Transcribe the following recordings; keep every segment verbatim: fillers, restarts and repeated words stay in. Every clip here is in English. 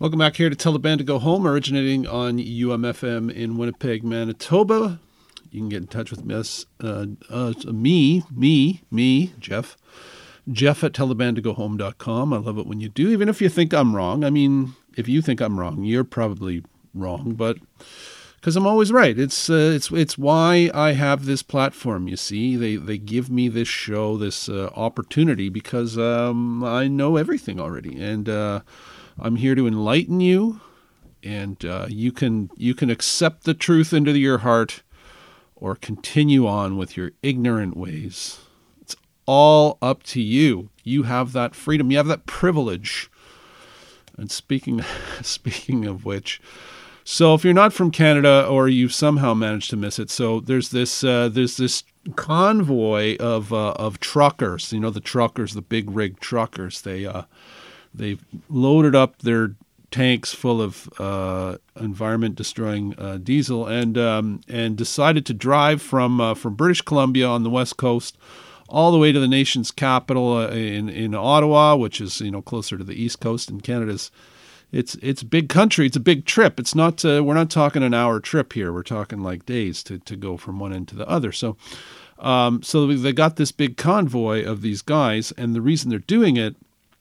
Welcome back here to Tell the Band to Go Home, originating on U M F M in Winnipeg, Manitoba. You can get in touch with us, uh, uh, me, me, me, Jeff, Jeff at tell the band to go home dot com. I love it when you do, even if you think I'm wrong. I mean, if you think I'm wrong, you're probably wrong, but because I'm always right. It's uh, it's it's why I have this platform. You see, they they give me this show, this uh, opportunity, because um, I know everything already, and uh, I'm here to enlighten you, and uh, you can you can accept the truth into your heart, or continue on with your ignorant ways. It's all up to you. You have that freedom. You have that privilege. And speaking speaking of which, so if you're not from Canada or you've somehow managed to miss it, so there's this uh, there's this convoy of uh, of truckers. You know, the truckers, the big rig truckers. They uh, they've loaded up their tanks full of uh, environment-destroying uh, diesel, and um, and decided to drive from uh, from British Columbia on the west coast all the way to the nation's capital uh, in in Ottawa, which is you know closer to the east coast. And Canada's it's it's big country. It's a big trip. It's not uh, we're not talking an hour trip here. We're talking like days to to go from one end to the other. So um, so they got this big convoy of these guys, and the reason they're doing it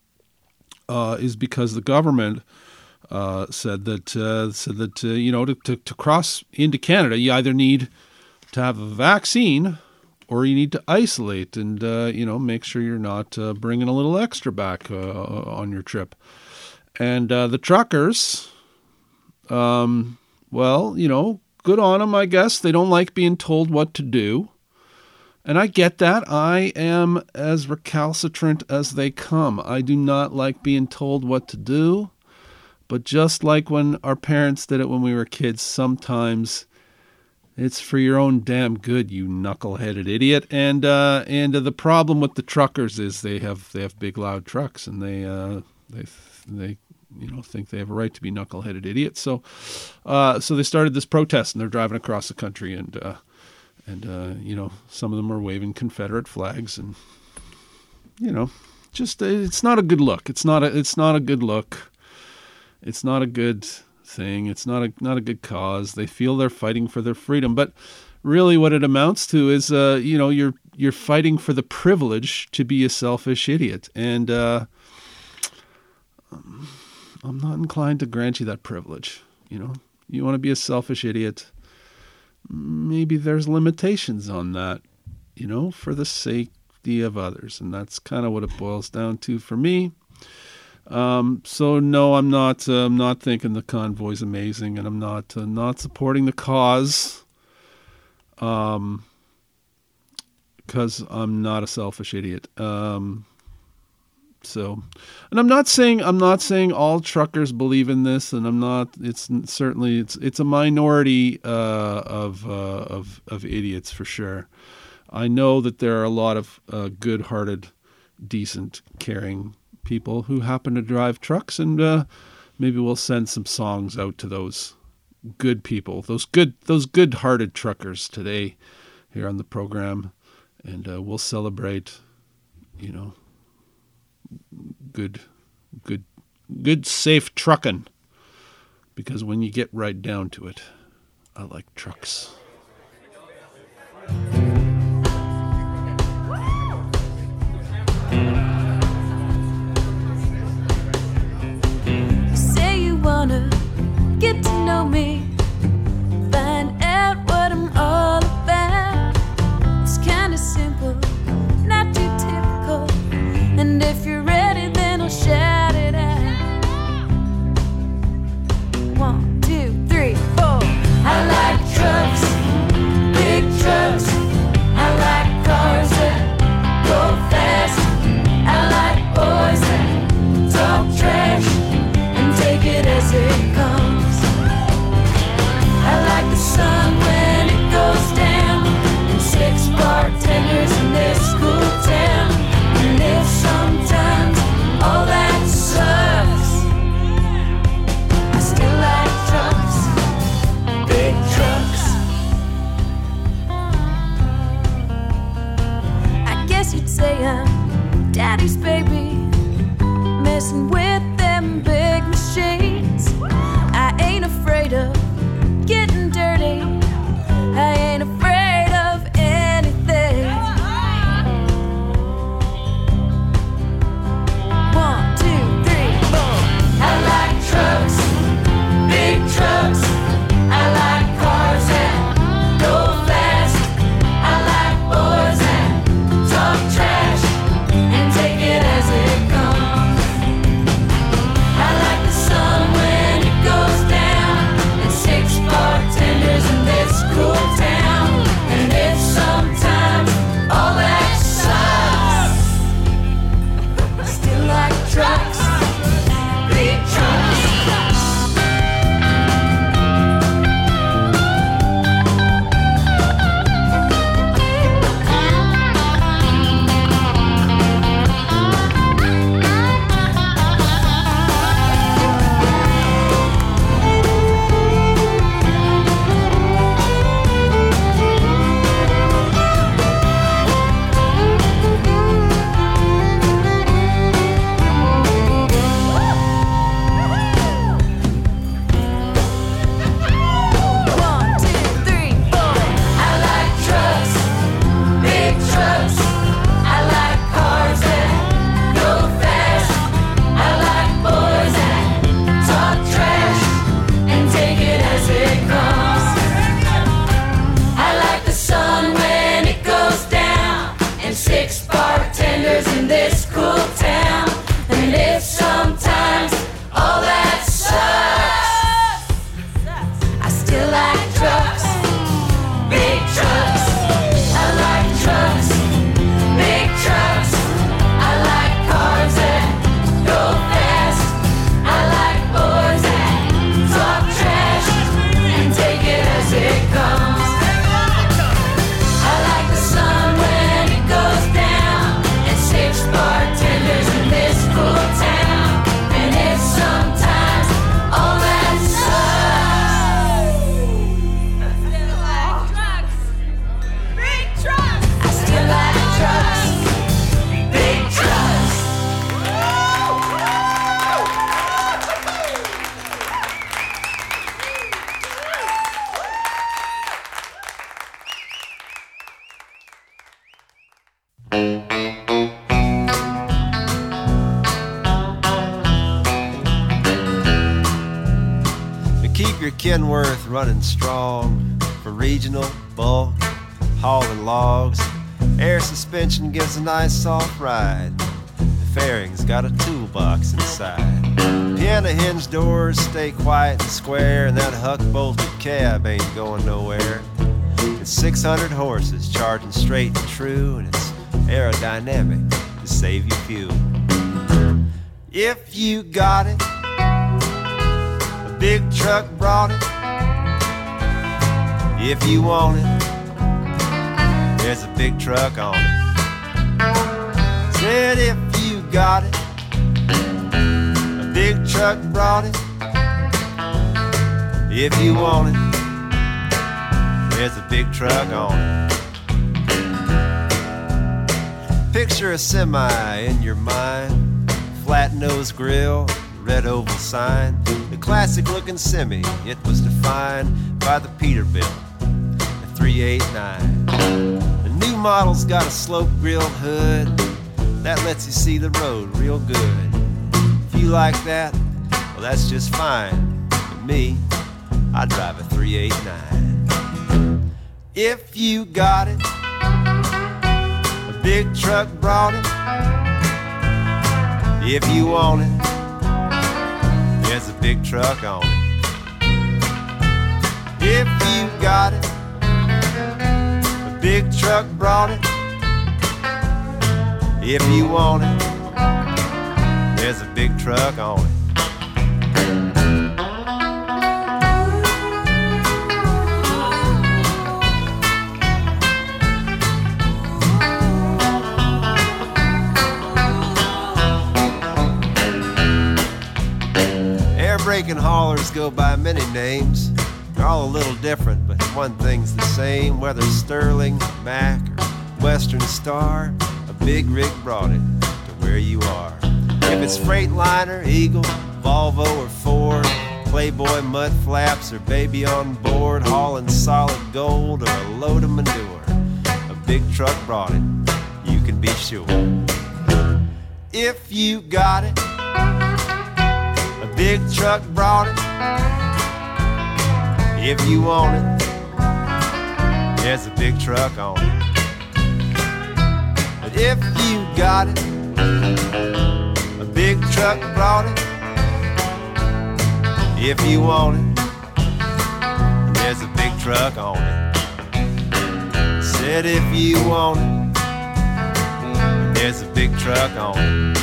uh, is because the government Uh, said that uh, said that uh, you know to, to to cross into Canada, you either need to have a vaccine or you need to isolate and uh, you know make sure you're not uh, bringing a little extra back uh, on your trip. And uh, the truckers, um, well, you know, good on them, I guess. They don't like being told what to do, and I get that. I am as recalcitrant as they come. I do not like being told what to do. But just like when our parents did it when we were kids, sometimes it's for your own damn good, you knuckle-headed idiot. And uh, and uh, the problem with the truckers is they have they have big loud trucks, and they uh, they they you know think they have a right to be knuckle-headed idiots. So uh, so they started this protest, and they're driving across the country, and uh, and uh, you know some of them are waving Confederate flags, and you know just it's not a good look. It's not a it's not a good look. It's not a good thing. It's not a not a good cause. They feel they're fighting for their freedom, but really, what it amounts to is, uh, you know, you're you're fighting for the privilege to be a selfish idiot, and uh, I'm not inclined to grant you that privilege. You know, you want to be a selfish idiot. Maybe there's limitations on that. You know, for the safety of others, and that's kind of what it boils down to for me. Um, so no, I'm not, uh, I'm not thinking the convoy's amazing, and I'm not, uh, not supporting the cause, um, because I'm not a selfish idiot. Um, so, and I'm not saying, I'm not saying all truckers believe in this, and I'm not, it's certainly, it's, it's a minority, uh, of, uh, of, of idiots for sure. I know that there are a lot of, uh, good-hearted, decent, caring people who happen to drive trucks, and uh, maybe we'll send some songs out to those good people, those good, those good-hearted truckers today here on the program, and uh, we'll celebrate, you know, good, good, good, safe trucking, because when you get right down to it, I like trucks. Wanna get to know me, find out what I'm all about. It's kinda simple, not too typical, and if you're ready then I'll shout it out. One, two, three, four. I like trucks, your Kenworth running strong for regional bulk, hauling logs. Air suspension gives a nice soft ride. The fairing's got a toolbox inside. Piano hinge doors stay quiet and square, and that huck-bolted cab ain't going nowhere. It's six hundred horses charging straight and true, and it's aerodynamic to save you fuel. If you got it, a big truck brought it. If you want it, there's a big truck on it. Said if you got it, a big truck brought it. If you want it, there's a big truck on it. Picture a semi in your mind, flat nose grill, red oval sign. The classic looking semi, it was defined by the Peterbilt, the three eighty-nine. The new model's got a slope grilled hood that lets you see the road real good. If you like that, well that's just fine. But me, I drive a three eighty-nine. If you got it, a big truck brought it. If you want it, there's a big truck on it. If you got it, a big truck brought it. If you want it, there's a big truck on it. Air-braking haulers go by many names. They're all a little different, but one thing's the same. Whether Sterling, Mack, or Western Star, a big rig brought it to where you are. If it's Freightliner, Eagle, Volvo, or Ford, Playboy, mud flaps, or baby on board, hauling solid gold or a load of manure, a big truck brought it, you can be sure. If you got it, a big truck brought it. If you want it, there's a big truck on it. But if you got it, a big truck brought it. If you want it, there's a big truck on it. Said if you want it, there's a big truck on it.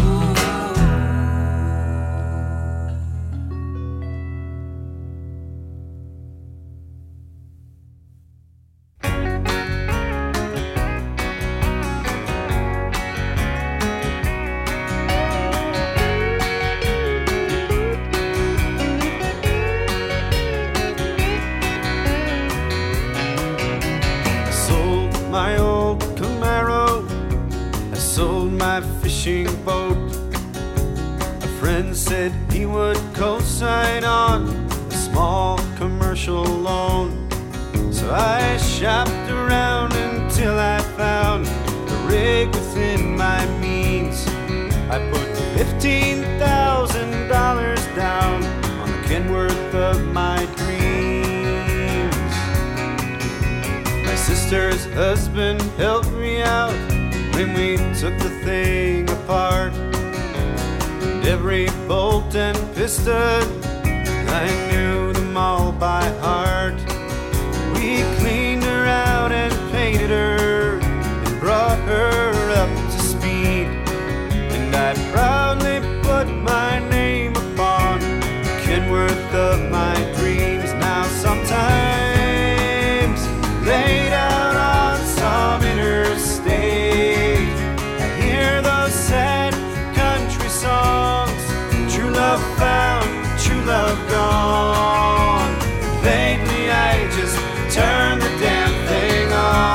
Boat. A friend said he would co-sign on a small commercial loan. So I shopped around until I found a rig within my means. I put fifteen thousand dollars down on the Kenworth of my dreams. My sister's husband helped me out when we took the thing apart. And every bolt and piston, I knew them all by heart. We cleaned her out and painted her and brought her up to speed. And I proudly put my name upon the Kenworth of my dreams. Now sometimes laid out on some interstate, I hear those sad country songs. True love found, true love gone. Lately I just turned the damn thing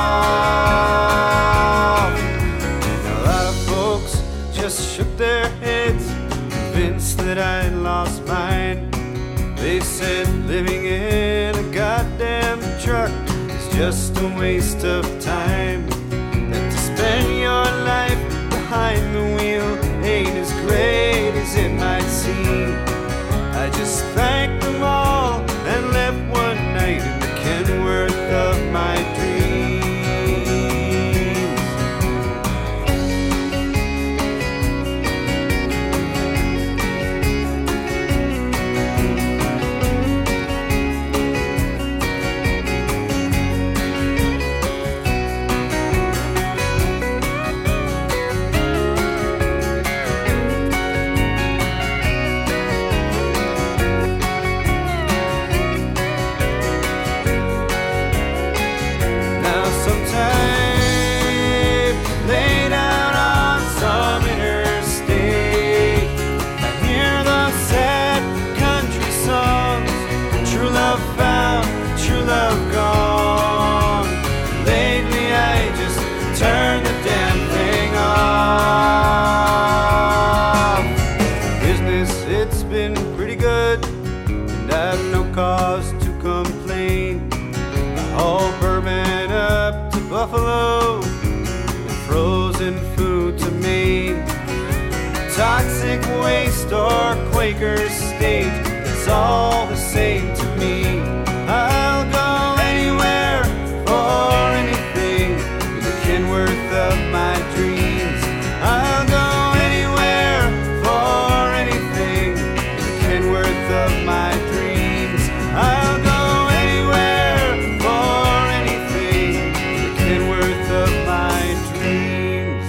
off. And a lot of folks just shook their heads, convinced that I'd lost mine. They said living in a goddamn truck is just a waste of time. That to spend your life behind the wheel ain't as great as it might seem. I just thank them all cause to complain. All bourbon up to Buffalo, and frozen food to Maine. Toxic waste or Quaker state, it's all the same to me. I'll go anywhere for anything in the Kenworth of my dreams. I'll go anywhere for anything in the Kenworth of my dreams. I'll go anywhere for anything in the Kenworth of my dreams.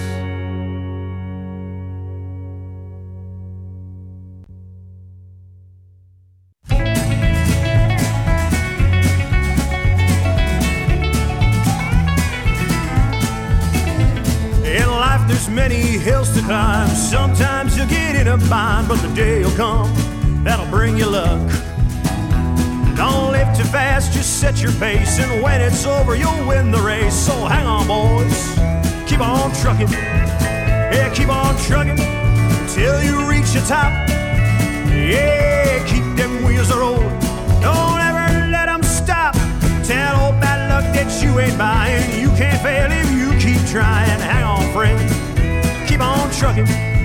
In life there's many hills to climb. Sometimes you'll get in a bind, but the day will come that'll bring you luck. Don't live too fast, just set your pace, and when it's over you'll win the race. So hang on, boys, keep on trucking. Yeah, keep on trucking till you reach the top. Yeah, keep them wheels a rolling, don't ever let them stop. Tell old bad luck that you ain't buying, you can't fail if you keep trying. Hang on, friend, keep on trucking.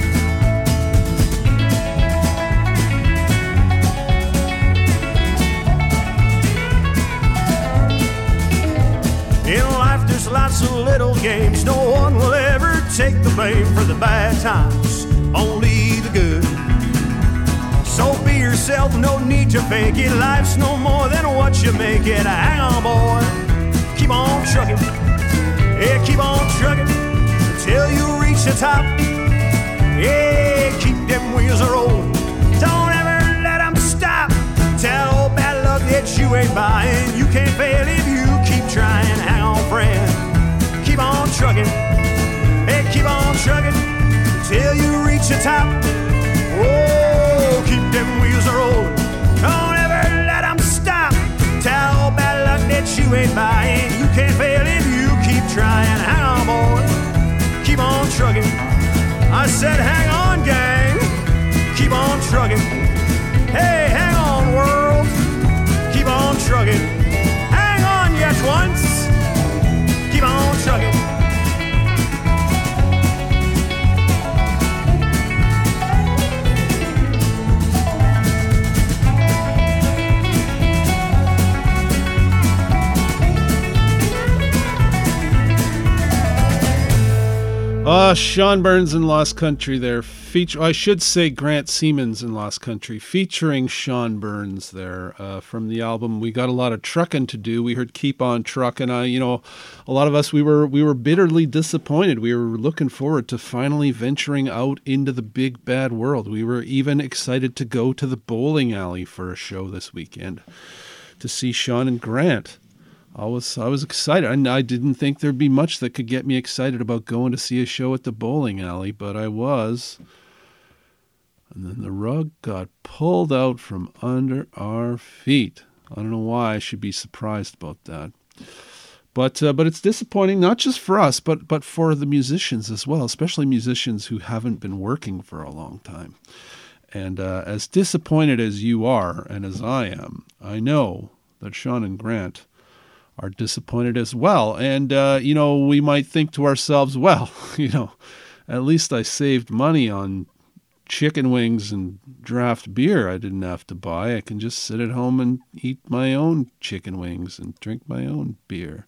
In life there's lots of little games, no one will ever take the blame for the bad times, only the good. So be yourself, no need to fake it, life's no more than what you make it. Hang on, boy, keep on trucking. Yeah, keep on trucking till you reach the top. Yeah, keep them wheels a rolling, don't ever let them stop. Tell old bad luck that you ain't buying, you can't fail if you keep trying. Hang on, friend, keep on trucking. Hey, keep on trucking till you reach the top. Oh, keep them wheels a rolling, don't ever let them stop. Tell old bad luck that you ain't buying, you can't fail if you keep trying. Hang on, boy, keep on trucking. I said hang on, gang, keep on trucking. Hey, hang on, world, keep on trucking. Hang on yet once, keep on trucking. Uh, Sean Burns in Lost Country there. Feature, I should say Grant Siemens in Lost Country, featuring Sean Burns there uh, from the album. We got a lot of trucking to do. We heard Keep On Truckin'. I, you know, a lot of us, we were we were bitterly disappointed. We were looking forward to finally venturing out into the big bad world. We were even excited to go to the bowling alley for a show this weekend to see Sean and Grant. I was I was excited. I, I didn't think there'd be much that could get me excited about going to see a show at the bowling alley, but I was. And then the rug got pulled out from under our feet. I don't know why I should be surprised about that. But uh, but it's disappointing, not just for us, but, but for the musicians as well, especially musicians who haven't been working for a long time. And uh, as disappointed as you are, and as I am, I know that Sean and Grant are disappointed as well. And, uh, you know, we might think to ourselves, well, you know, at least I saved money on chicken wings and draft beer I didn't have to buy. I can just sit at home and eat my own chicken wings and drink my own beer.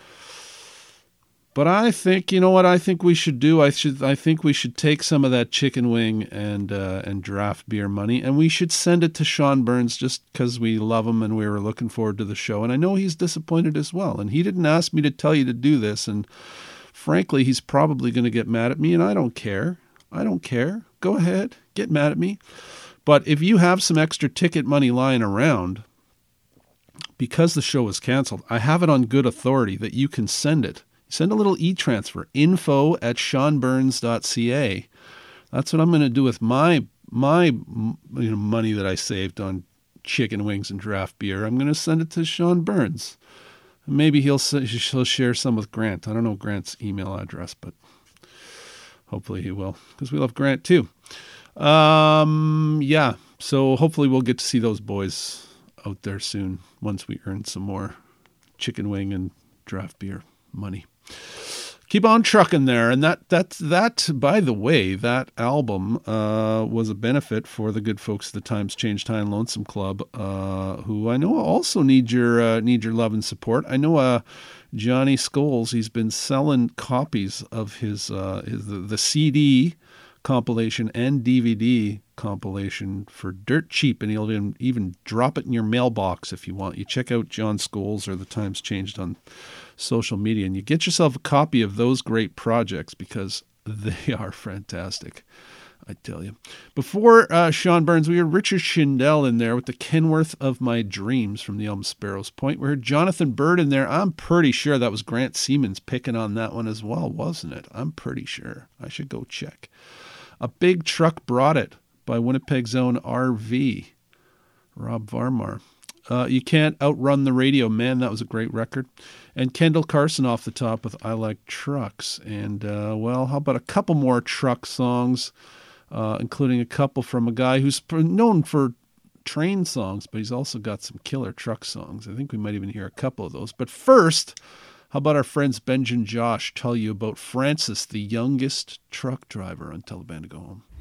But I think, you know what I think we should do? I should. I think we should take some of that chicken wing and uh, and draft beer money, and we should send it to Sean Burns just because we love him and we were looking forward to the show. And I know he's disappointed as well. And he didn't ask me to tell you to do this. And frankly, he's probably going to get mad at me, and I don't care. I don't care. Go ahead, get mad at me. But if you have some extra ticket money lying around, because the show was canceled, I have it on good authority that you can send it. Send a little e-transfer, info at sean burns dot c a. That's what I'm going to do with my my you know, money that I saved on chicken wings and draft beer. I'm going to send it to Sean Burns. Maybe he'll he'll share some with Grant. I don't know Grant's email address, but hopefully he will, because we love Grant too. Um, yeah, so hopefully we'll get to see those boys out there soon once we earn some more chicken wing and draft beer money. Keep on trucking there. And that, that, that, by the way, that album uh, was a benefit for the good folks at the Times Change Time Lonesome Club, uh, who I know also need your uh, need your love and support. I know uh, Johnny Scholes, he's been selling copies of his, uh, his the, the C D compilation and D V D compilation for dirt cheap, and he'll even, even drop it in your mailbox if you want. You check out John Scholes or the Times Changed on social media, and you get yourself a copy of those great projects because they are fantastic, I tell you. Before uh, Sean Burns, we heard Richard Shindell in there with the Kenworth of My Dreams from the album Sparrow's Point. We heard Jonathan Bird in there. I'm pretty sure that was Grant Siemens picking on that one as well, wasn't it? I'm pretty sure. I should go check. A Big Truck Brought It by Winnipeg's own R V, Rob Varmar. Uh, you Can't Outrun the Radio, man, that was a great record. And Kendall Carson off the top with I Like Trucks. And, uh, well, how about a couple more truck songs, uh, including a couple from a guy who's known for train songs, but he's also got some killer truck songs. I think we might even hear a couple of those. But first, how about our friends Benj and Josh tell you about Francis, the youngest truck driver on Tell the Band to Go Home.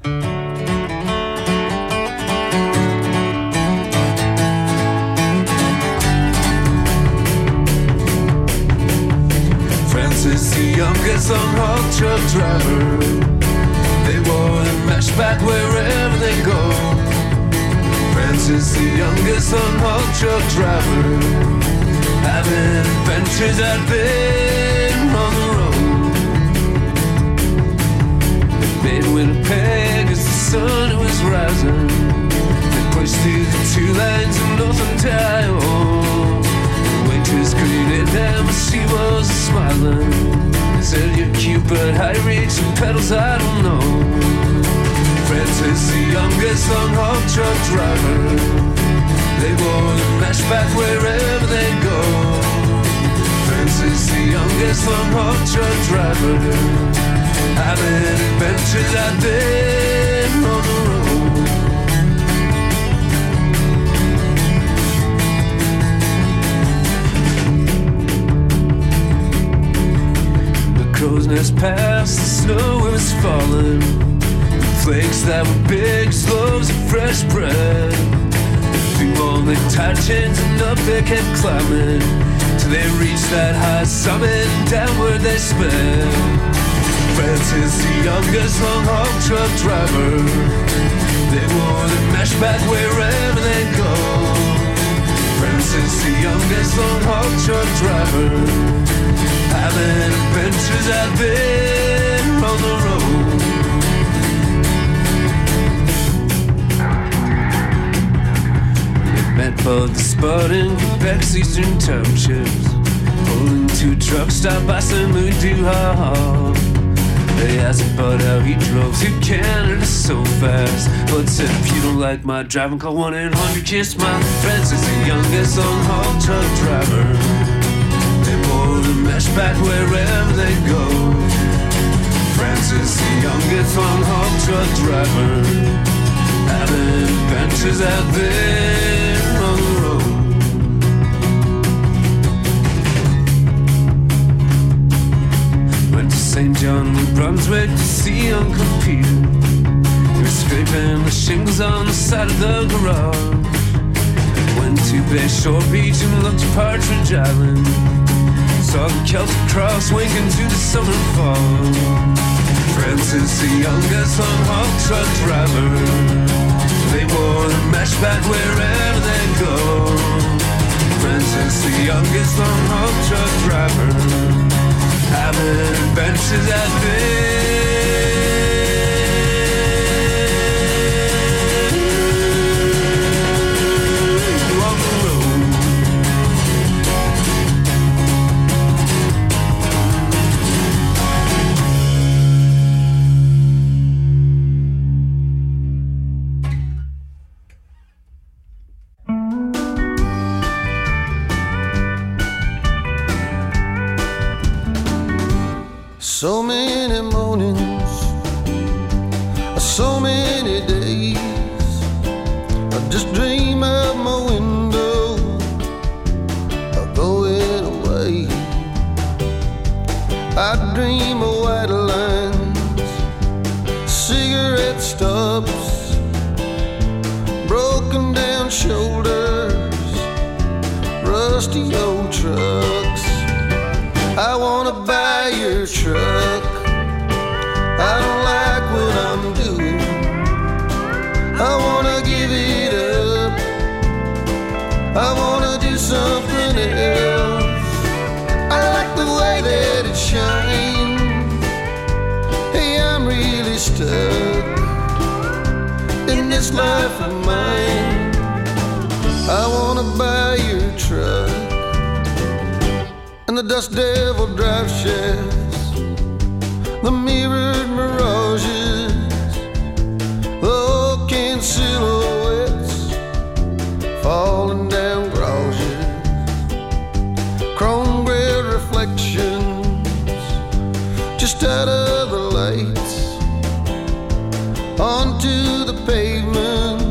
Francis, the youngest on-haul truck driver. They wore the mesh back wherever they go. Francis, the youngest on-haul truck driver, having adventures out there on the road. They made Winnipeg as the sun was rising. They pushed through the two lines of North Ontario. Waitress greeted them as she was smiling. Said you're cute but high reach and pedals I don't know. Francis, the youngest on-haul truck driver. They wore the mesh back wherever they go. Francis, the youngest on-haul truck driver, having adventures out there on the road. Crow's Nest past, the snow was falling. Flakes that were big as loaves of fresh bread. Through all the tight chains and up they kept climbing, till they reached that high summit and downward they sped. Francis, the youngest long-haul truck driver. They wore the mesh back wherever they go. Francis, the youngest long-haul truck driver, having adventures out there on the road. They met both the Spud and Quebec's eastern townships, pulling two trucks stopped by Saint-Louis-du-Ha. They asked Bud how he drove to Canada so fast. Bud said, if you don't like my driving, call one eight hundred KISS my Francis, the youngest long-haul truck driver. The mesh back wherever they go. Francis, the youngest long-haul truck driver, having adventures out there on the road. Went to Saint John, New Brunswick to see Uncle Peter. He was scraping the shingles on the side of the garage. Went to Bayshore Beach and looked at Partridge Island. Saw the Celtic Cross winking to the summer fall. Francis, the youngest long-haul truck driver. They wore the mesh back wherever they go. Francis, the youngest long-haul truck driver, having adventures out there. So many mornings, so many days, I just dream out my window I wanna buy your truck. I don't like what I'm doing. I wanna give it up. I wanna do something else. I like the way that it shines. Hey, I'm really stuck in this life of mine. I wanna buy your truck and the dust devil drive shafts, the mirrored mirages, the oaken silhouettes, falling down garages, chrome gray reflections, just out of the lights, onto the pavement,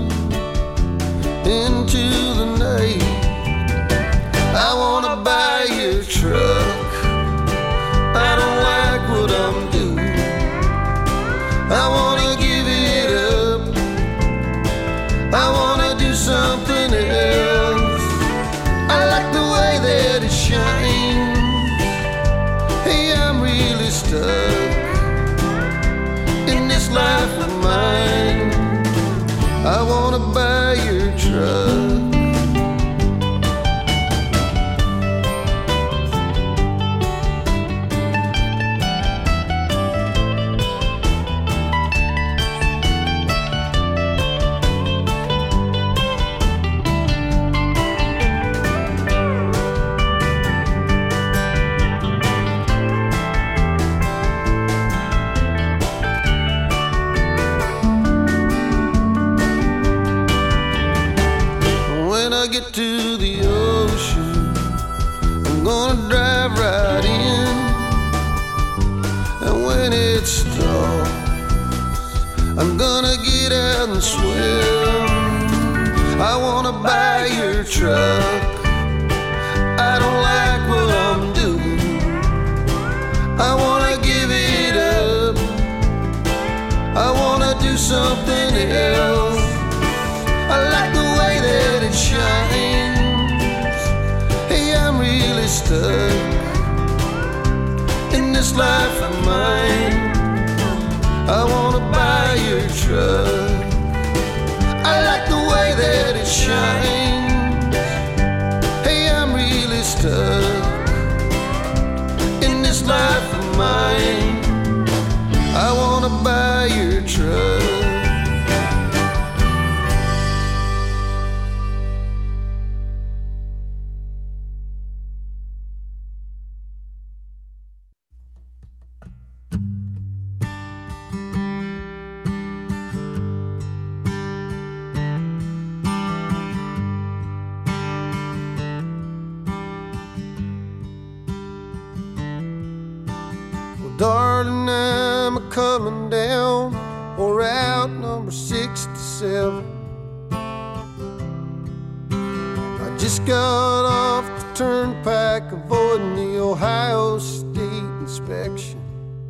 into the night. I wanna buy your truck. I don't like what I'm doing. I wanna give it up. I wanna do something else. I like the way that it shines. Hey, I'm really stuck in this life of mine. I wanna buy your truck. Get to the ocean, I'm gonna drive right in, and when it stops, I'm gonna get out and swim. I wanna buy your truck. I don't like what I'm doing. I wanna give it up. I wanna do something else. I like the way that it shines. Hey, I'm really stuck in this life of mine. I wanna buy your truck. I like the way that it shines. Hey, I'm really stuck in this life of mine. I wanna buy your truck. Darling, I'm a coming down on Route number sixty-seven. I just got off the turnpike, avoiding the Ohio State inspection.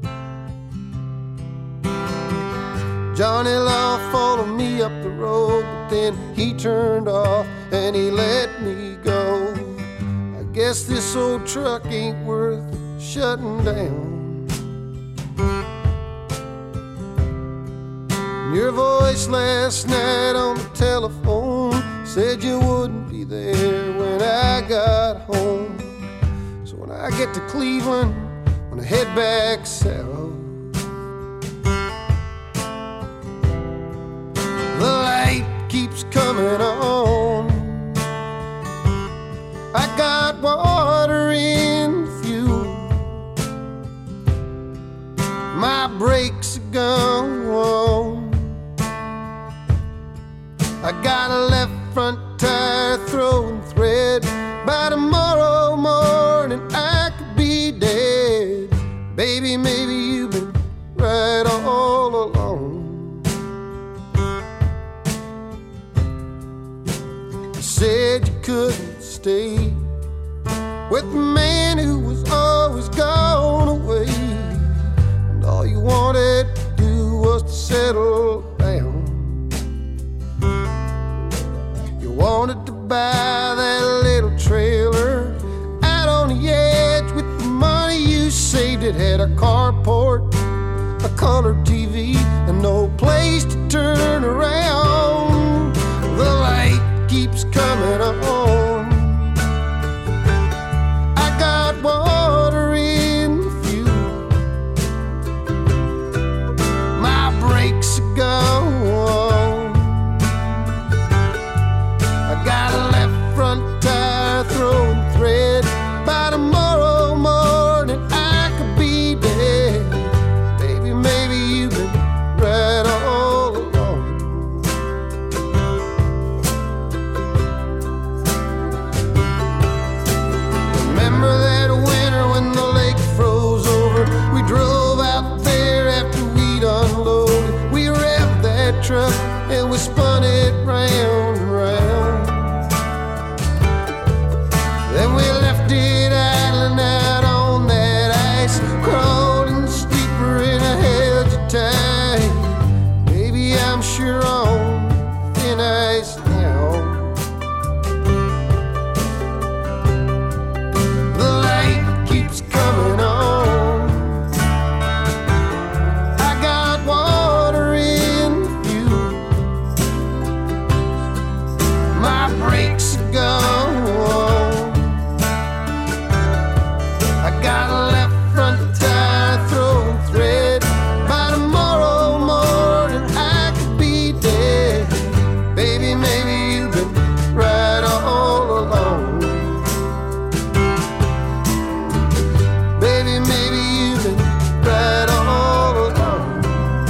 Johnny Law followed me up the road, but then he turned off and he let me go. I guess this old truck ain't worth shutting down. Your voice last night on the telephone said you wouldn't be there when I got home. So when I get to Cleveland, when I head back south, the light keeps coming on. I got water in the fuel. My brakes are gone. I got a left front tire throwing thread. By tomorrow morning I could be dead. Baby, maybe you've been right all along. You said you couldn't stay with the man who was always gone away, and all you wanted to do was to settle down. Wanted to buy that little trailer out on the edge with the money color T V and no place to turn around. The light keeps coming on. I got water in the fuel. My brakes are gone. I got a left front tire throwing thread. By tomorrow morning I could be dead. Baby, maybe you've been right all along. Remember that winter when the lake froze over? We drove out there after we'd unloaded. We revved that truck and we spun it round and round. Then we left it idling out on that ice, crawled in the steeper and I held you tight. Baby, I'm sure on thin ice now. The light keeps coming on. I got water in the fuel. My brakes are gone. I got a left front tire throwing thread. By tomorrow morning I could be dead. Baby, maybe you've been right all along. Baby, maybe you've been right all along.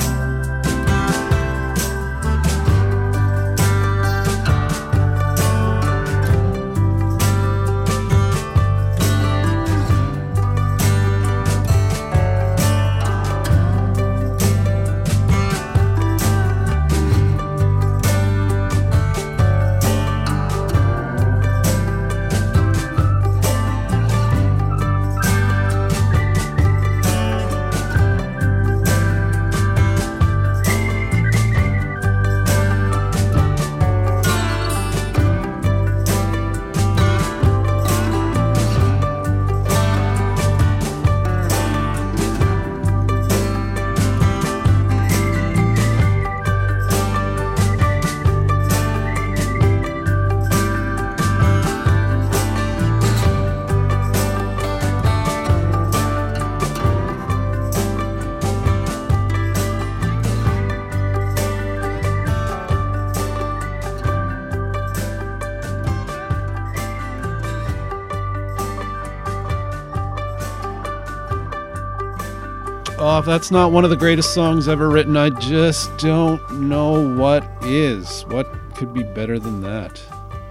Oh, if that's not one of the greatest songs ever written, I just don't know what is. What could be better than that?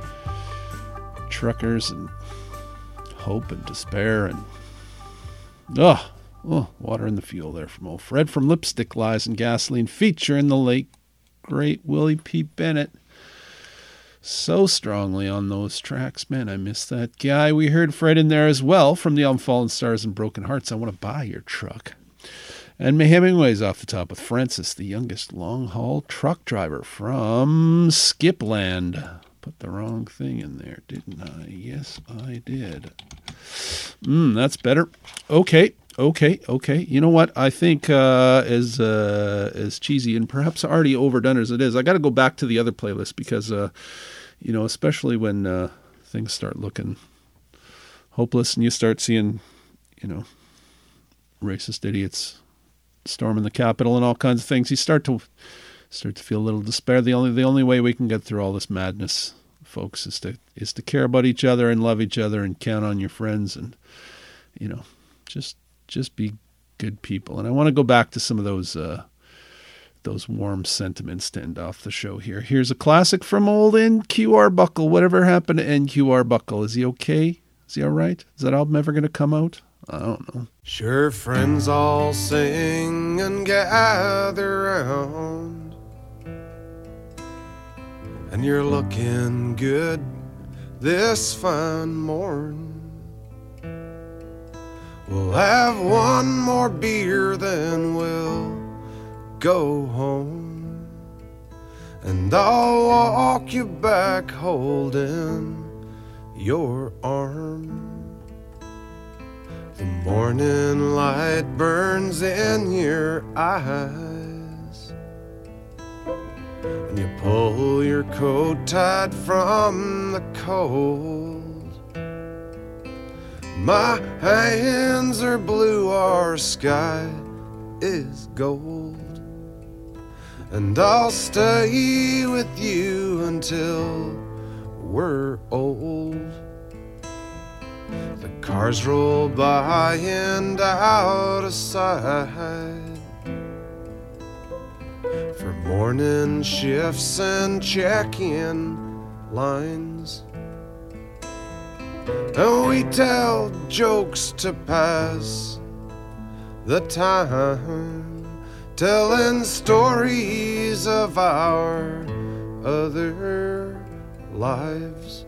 Truckers and hope and despair and... Oh, oh, water in the fuel there from old Fred from Lipstick Lies and Gasoline, featuring the late, great Willie P. Bennett. So strongly on those tracks. Man, I miss that guy. We heard Fred in there as well from the album Fallen Stars and Broken Hearts. I Want to Buy Your Truck. And May Hemingway's off the top with Francis, the youngest long-haul truck driver from Skipland. Put the wrong thing in there, didn't I? Yes, I did. Mm, that's better. Okay, okay, okay. You know what? I think uh, as uh, as cheesy and perhaps already overdone as it is, I got to go back to the other playlist because, uh, you know, especially when uh, things start looking hopeless and you start seeing, you know, racist idiots storming the Capitol and all kinds of things, you start to start to feel a little despair. The only the only way we can get through all this madness, folks, is to is to care about each other and love each other and count on your friends and, you know, just just be good people. And I want to go back to some of those uh, those warm sentiments to end off the show here. Here's a classic from old N Q Arbuckle. Whatever happened to N Q Arbuckle? Is he okay? Is he all right? Is that album ever going to come out? I don't know. Sure, friends all sing and gather round, and you're looking good this fine morn. We'll have one more beer, then we'll go home, and I'll walk you back holding your arm. The morning light burns in your eyes, and you pull your coat tight from the cold. My hands are blue, our sky is gold, and I'll stay with you until we're old. The cars roll by and out of sight for morning shifts and check-in lines, and we tell jokes to pass the time, telling stories of our other lives.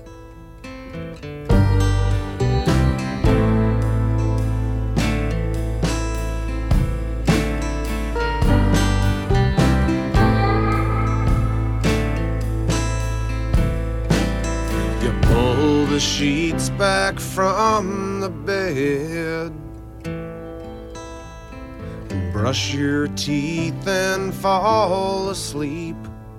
You pull the sheets back from the bed, brush your teeth and fall asleep.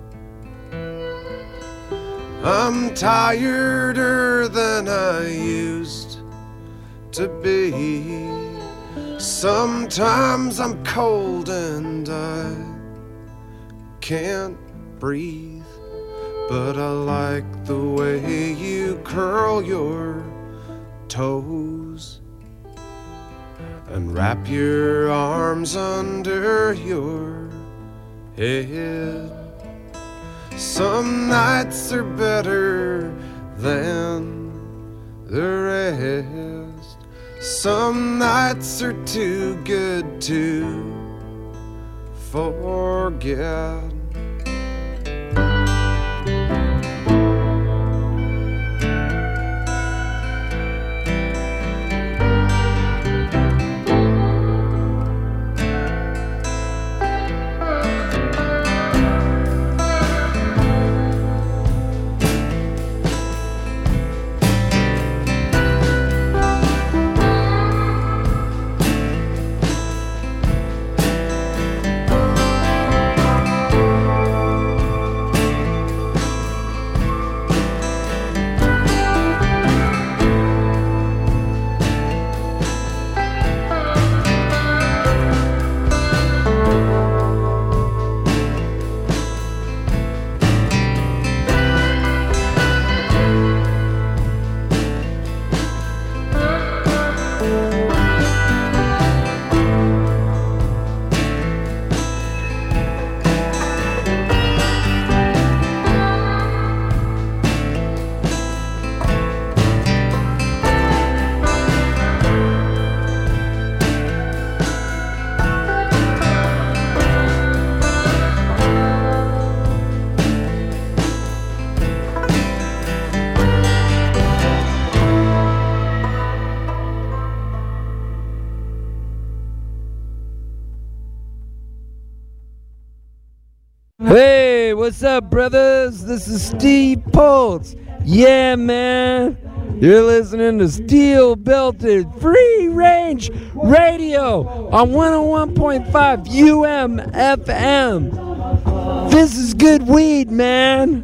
I'm tireder than I used to be. Sometimes I'm cold and I can't breathe, but I like the way you curl your toes and wrap your arms under your head. Some nights are better than the rest. Some nights are too good to forget. Hey, what's up, brothers? This is Steve Pulse. Yeah, man. You're listening to Steel Belted Free Range Radio on one oh one point five U M F M. This is good weed, man.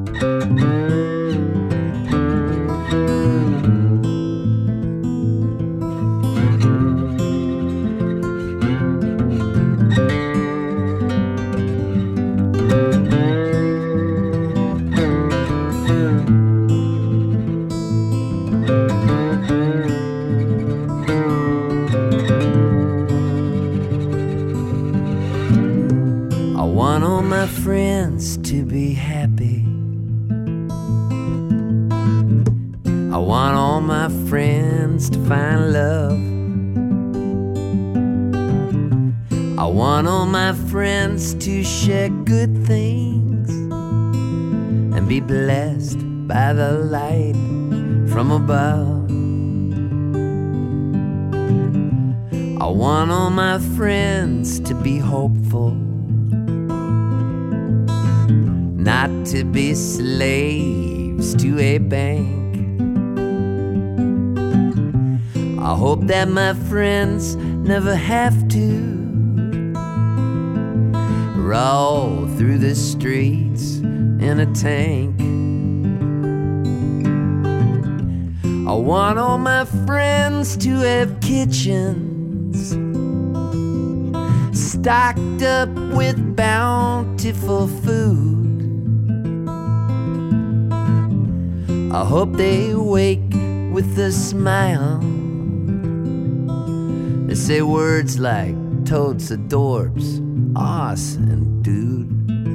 Friends to be happy. I want all my friends to find love. I want all my friends to share good things and be blessed by the light from above. I want all my friends to be hopeful, not to be slaves to a bank. I hope that my friends never have to roll through the streets in a tank. I want all my friends to have kitchens stocked up with bountiful food. I hope they wake with a smile. They say words like totes, adorbs, ass, and dude.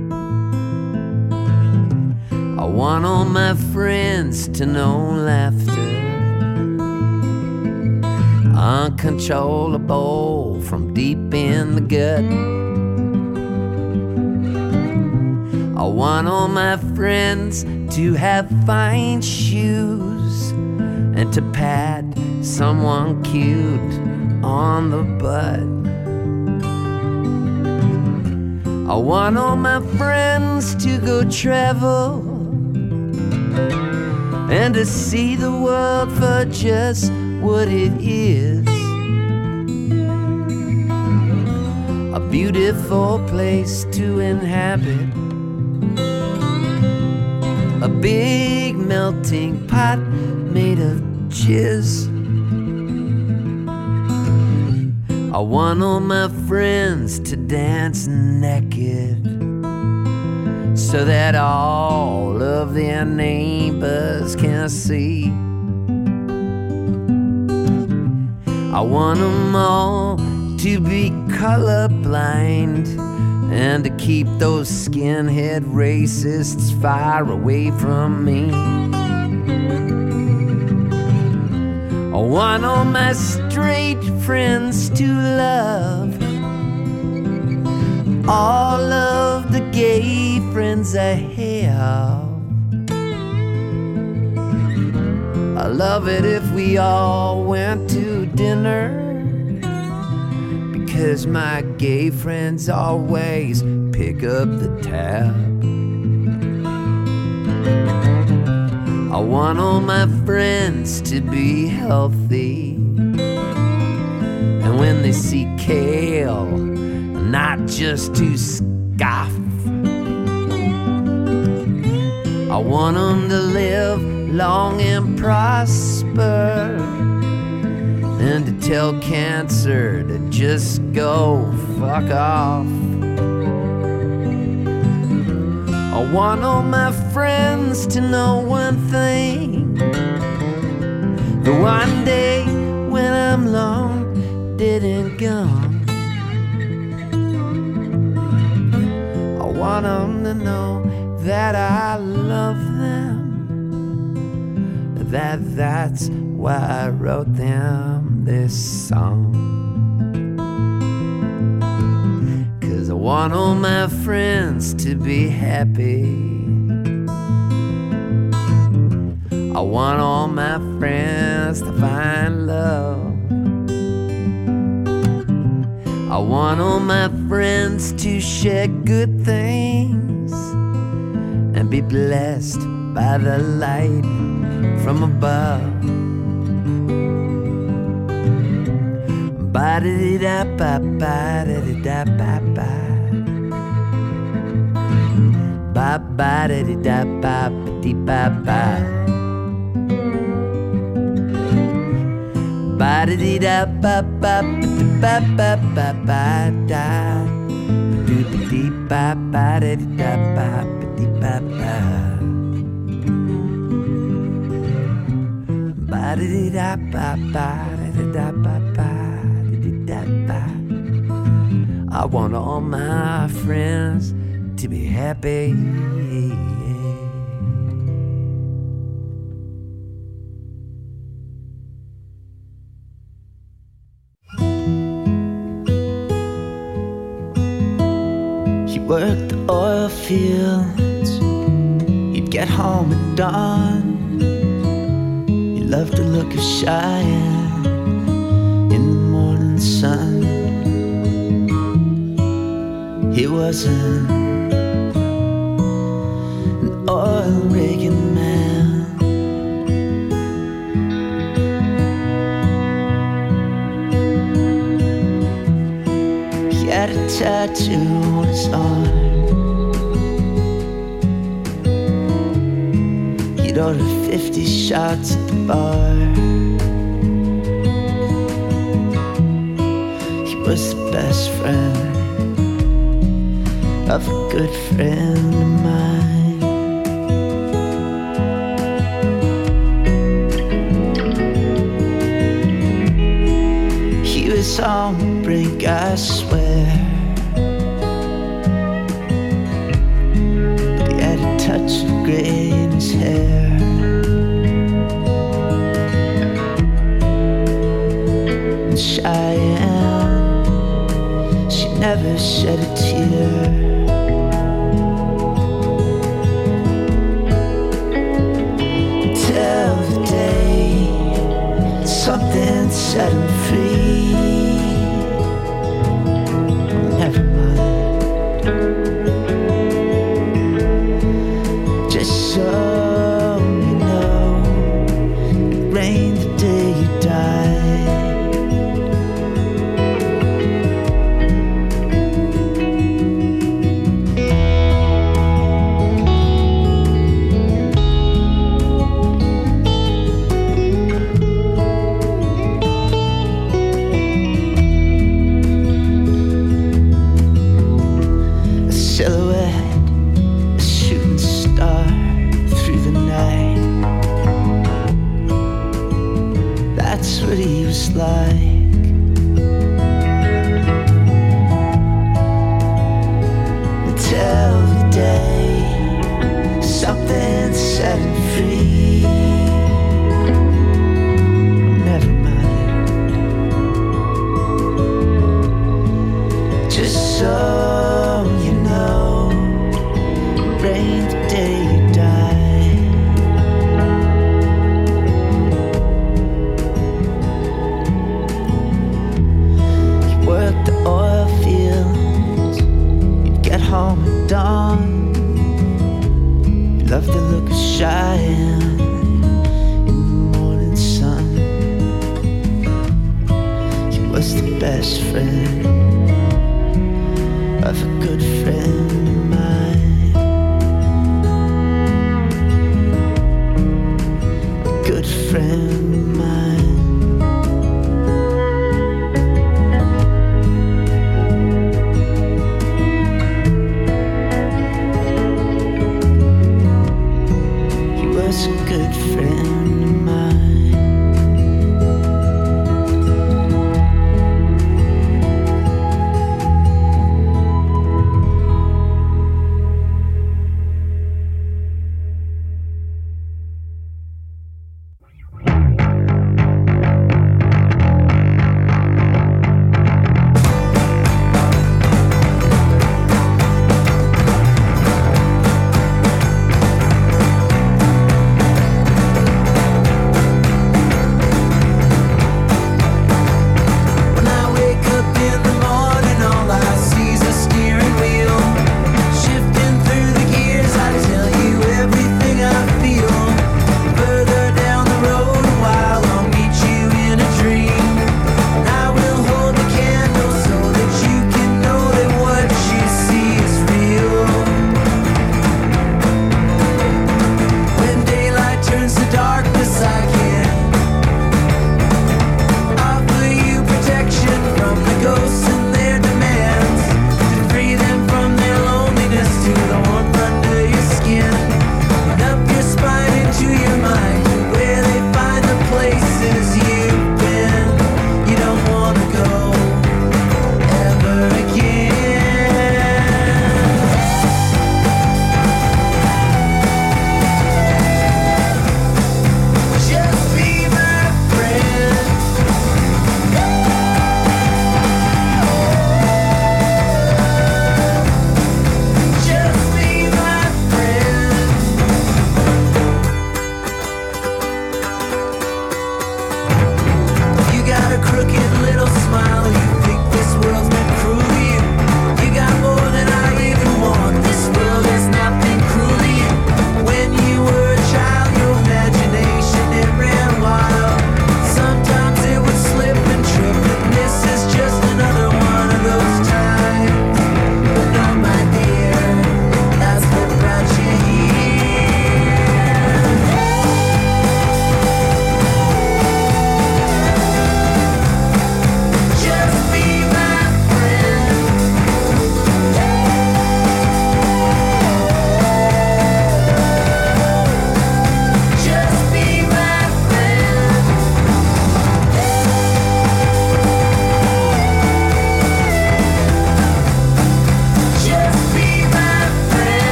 I want all my friends to know laughter, uncontrollable from deep in the gut. I want all my friends to have fine shoes and to pat someone cute on the butt. I want all my friends to go travel and to see the world for just what it is. A beautiful place to inhabit, a big melting pot made of jizz. I want all my friends to dance naked so that all of their neighbors can see. I want them all to be colorblind and to keep those skinhead racists far away from me. I want all my straight friends to love all of the gay friends I have. I love it if we all went to dinner, because my gay friends always pick up the tab. I want all my friends to be healthy, and when they see kale, not just to scoff. I want them to live long and prosper, and to tell cancer to just go fuck off. I want all my friends to know one thing: the one day when I'm long dead and gone, I want them to know that I love them, that that's why I wrote them this song. 'Cause I want all my friends to be happy. I want all my friends to find love. I want all my friends to share good things and be blessed by the light from above. Ba-da-dee-da-ba-ba-da-dee-da-ba-ba, ba-ba-da-dee-da-ba-ba-dee-ba-ba, ba-da-dee-da-ba-ba-ba-ba-ba-da, do-dee-ba-ba-da-dee-da-ba-ba-dee-ba-ba, ba-da-dee-da-ba-ba-da-dee-da-ba-ba. I want all my friends to be happy. He worked the oil fields, he'd get home at dawn. He loved to look of Cheyenne in the morning sun. He wasn't an oil rigging man. tattoo on his arm. He'd ordered fifty shots at the bar. He was the best friend of a good friend of mine. He was on the brink, I swear, but he had a touch of gray in his hair. And Cheyenne, she never shed a tear. Till the day something set him free. Never mind, just so you know, it rained the day you died. Like until the day something set him free. Never mind, just so you know, it rained the day you died. Worked the oil fields, you'd get home at dawn. You loved the look of Cheyenne in the morning sun. He was the best friend of a good friend of mine. A good friend of mine. A good friend of mine.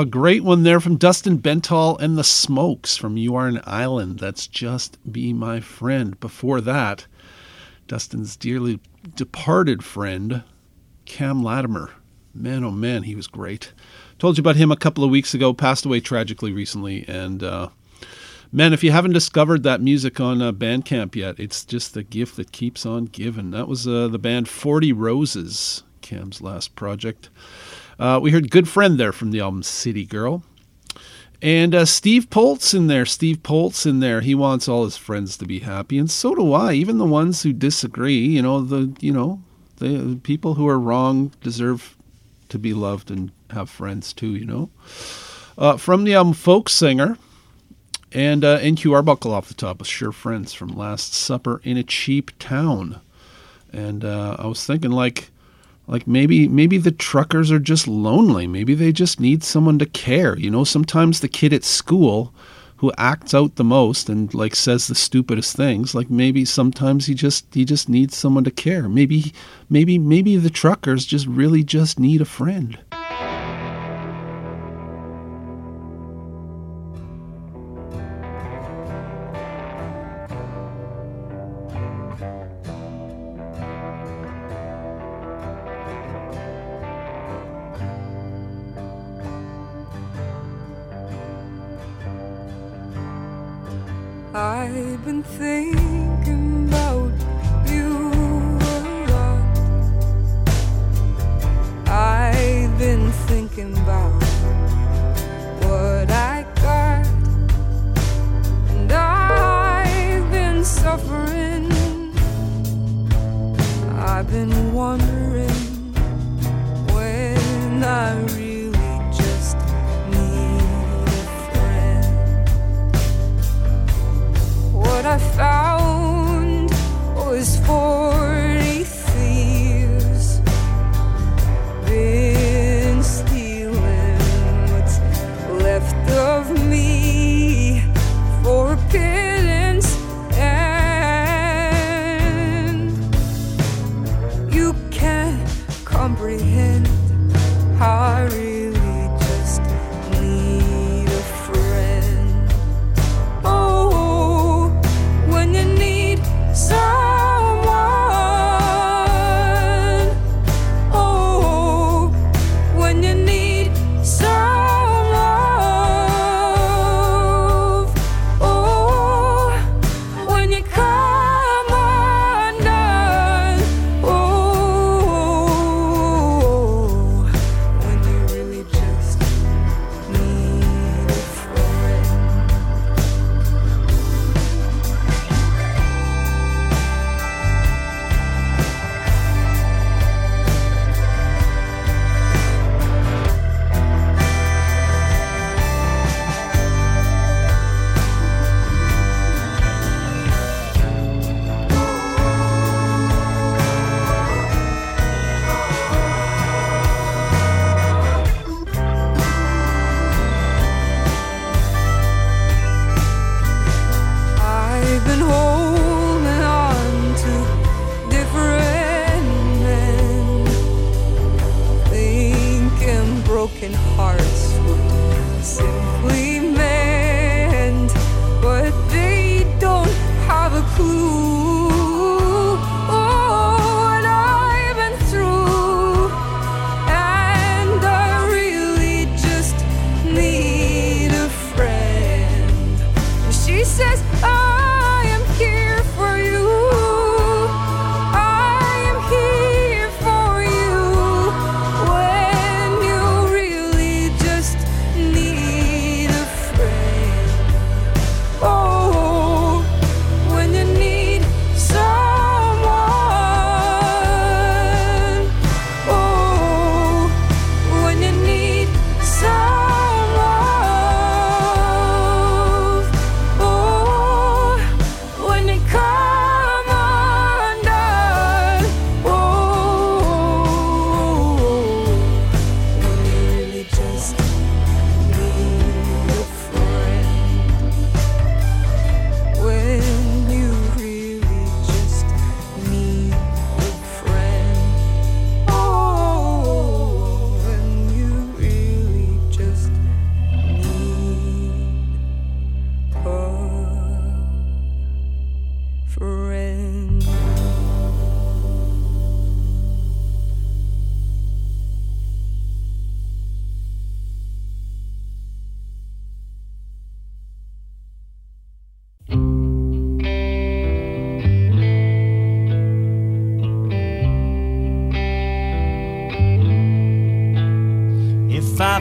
A great one there from Dustin Bentall and the Smokes from You Are an Island. That's Just Be My Friend. Before that, Dustin's dearly departed friend, Cam Latimer. Man, oh man, he was great. Told you about him a couple of weeks ago, passed away tragically recently. And uh, man, if you haven't discovered that music on uh, Bandcamp yet, it's just the gift that keeps on giving. That was uh, the band forty Roses, Cam's last project. Uh, we heard Good Friend there from the album City Girl. And uh, Steve Poltz in there. Steve Poltz in there. He wants all his friends to be happy, and so do I. Even the ones who disagree. You know, the you know the, the people who are wrong deserve to be loved and have friends too. You know. Uh, from the album Folk Singer, and uh, N Q Arbuckle off the top with Sure Friends from Last Supper in a Cheap Town. And uh, I was thinking, like. Like maybe maybe the truckers are just lonely. Maybe they just need someone to care. You know, sometimes the kid at school who acts out the most and like says the stupidest things, like maybe sometimes he just he just needs someone to care. Maybe maybe maybe the truckers just really just need a friend. I've been thinking about you a lot. I've been thinking about what I got, and I've been suffering. I've been wondering when I really just need a friend. What I found was forty thieves been stealing what's left of me for a pittance, and you can't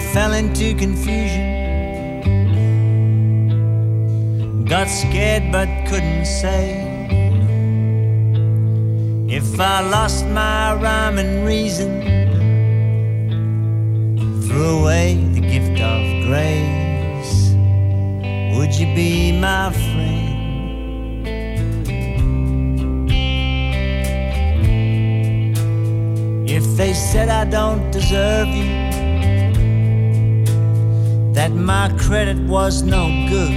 fell into confusion. Got scared but couldn't say if I lost my rhyme and reason, threw away the gift of grace. Would you be my friend? If they said I don't deserve you, that my credit was no good,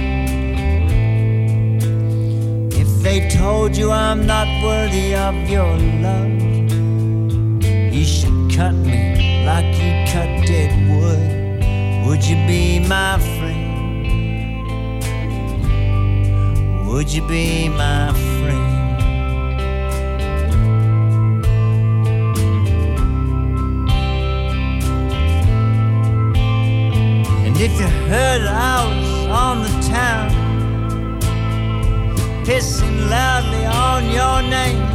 if they told you I'm not worthy of your love, you should cut me like you cut dead wood. Would you be my friend? Would you be my friend? And if you heard I was on the town pissing loudly on your name,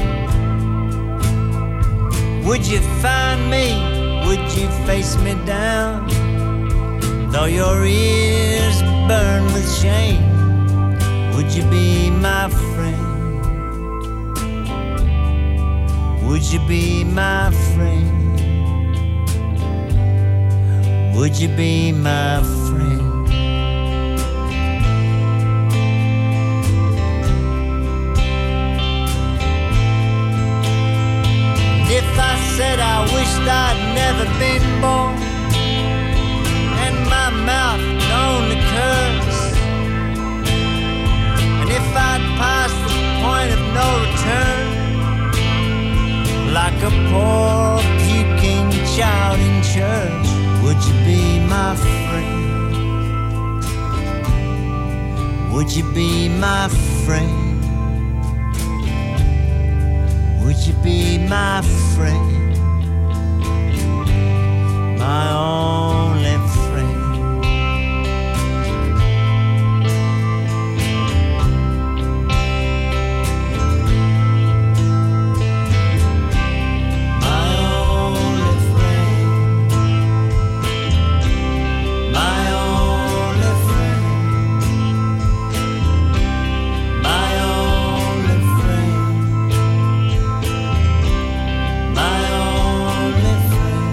would you find me? Would you face me down? Though your ears burn with shame, would you be my friend? Would you be my friend? Would you be my friend? If I said I wished I'd never been born, and my mouth known to curse, and if I'd passed the point of no return, like a poor puking child in church, would you be my friend? Would you be my friend? Would you be my friend? My only friend. My only friend. My only friend. My only friend. My only friend.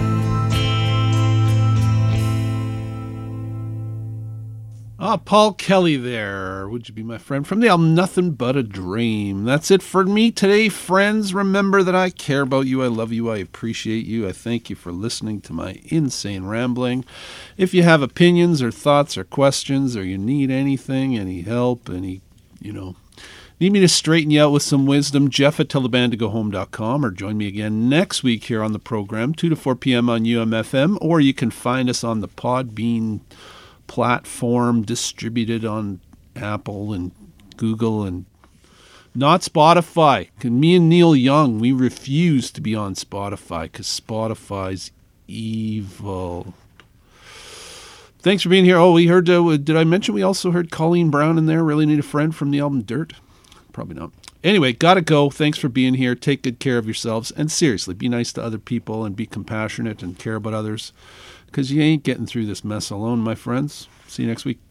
Ah, Paul Kelly there. Would you be my friend? From the album Nothing But a Dream. That's it for me today, friends. Remember that I care about you. I love you. I appreciate you. I thank you for listening to my insane rambling. If you have opinions or thoughts or questions, or you need anything, any help, any, you know, need me to straighten you out with some wisdom, Jeff at tell the band to go home dot com, or join me again next week here on the program, two to four p.m. on U M F M, or you can find us on the Podbean platform, distributed on Apple and Google, and not Spotify. 'Cause me and Neil Young, we refuse to be on Spotify because Spotify's evil. Thanks for being here. Oh, we heard, uh, did I mention we also heard Colleen Brown in there? Really Need a Friend from the album Dirt? Probably not. Anyway, gotta go. Thanks for being here. Take good care of yourselves. And seriously, be nice to other people and be compassionate and care about others, because you ain't getting through this mess alone, my friends. See you next week.